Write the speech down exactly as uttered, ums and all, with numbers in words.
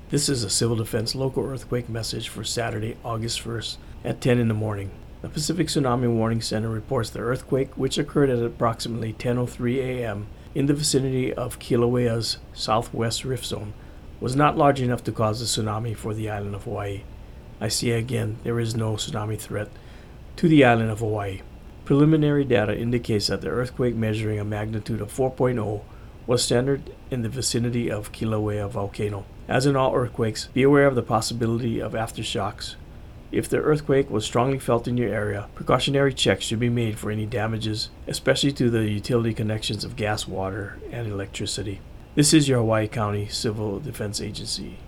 This is a Civil Defense local earthquake message for Saturday, August first at ten in the morning. The Pacific Tsunami Warning Center reports the earthquake, which occurred at approximately ten oh three a.m. in the vicinity of Kilauea's southwest rift zone, was not large enough to cause a tsunami for the island of Hawaii. I say again, there is no tsunami threat to the island of Hawaii. Preliminary data indicates that the earthquake, measuring a magnitude of four point oh, was centered in the vicinity of Kilauea volcano. As in all earthquakes, be aware of the possibility of aftershocks. If the earthquake was strongly felt in your area, precautionary checks should be made for any damages, especially to the utility connections of gas, water, and electricity. This is your Hawaii County Civil Defense Agency.